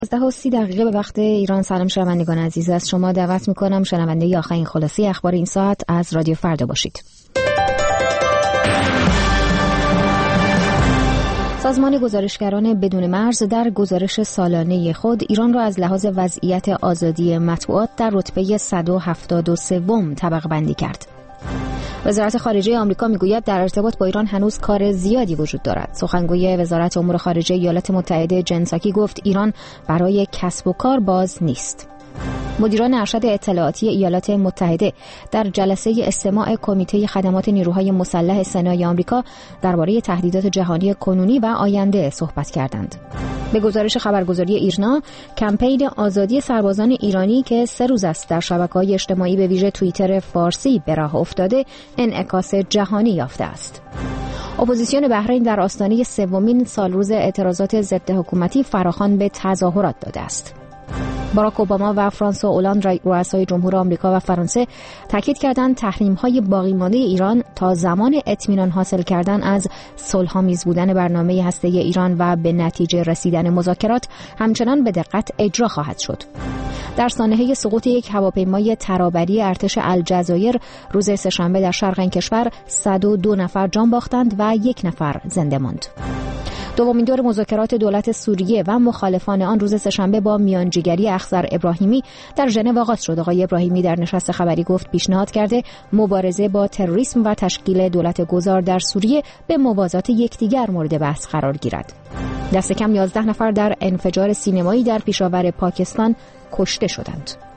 10:30 به وقت ایران. سلام شنوندگان عزیز، از شما دعوت میکنم شنونده آخرین خلاصه اخبار این ساعت از رادیو فردا باشید. سازمان گزارشگران بدون مرز در گزارش سالانه خود ایران را از لحاظ وضعیت آزادی مطبوعات در رتبه 173 طبقه بندی کرد. وزارت خارجه آمریکا میگوید در ارتباط با ایران هنوز کار زیادی وجود دارد. سخنگوی وزارت امور خارجه ایالات متحده جن ساکی گفت ایران برای کسب و کار باز نیست. مدیران ارشد اطلاعاتی ایالات متحده در جلسه استماع کمیته خدمات نیروهای مسلح سنای آمریکا درباره تهدیدات جهانی کنونی و آینده صحبت کردند. به گزارش خبرگزاری ایرنا، کمپین آزادی سربازان ایرانی که 3 روز است در شبکه‌های اجتماعی به ویژه توییتر فارسی به راه افتاده، انعکاس جهانی یافته است. اپوزیسیون بحرین در آستانه 3مین سالروز اعتراضات ضد حکومتی فراخوان به تظاهرات داده است. باراک اوباما و فرانسوا اولاند رؤسای جمهور آمریکا و فرانسه تاکید کردند تحریم‌های باقی مانده ایران تا زمان اطمینان حاصل کردن از صلح‌آمیز بودن برنامه هسته‌ای ایران و به نتیجه رسیدن مذاکرات همچنان به دقت اجرا خواهد شد. در سانحه سقوط یک هواپیمای ترابری ارتش الجزایر روز سه‌شنبه در شرق این کشور 102 نفر جان باختند و 1 نفر زنده ماند. دومین دور مذاکرات دولت سوریه و مخالفان آن روز سه‌شنبه با میانجیگری اخضر ابراهیمی در ژنو آغاز شد. آقای ابراهیمی در نشست خبری گفت پیشنهاد کرده مبارزه با تروریسم و تشکیل دولت گذار در سوریه به موازات یکدیگر مورد بحث قرار گیرد. دست کم 11 نفر در انفجار سینمایی در پیشاور پاکستان کشته شدند.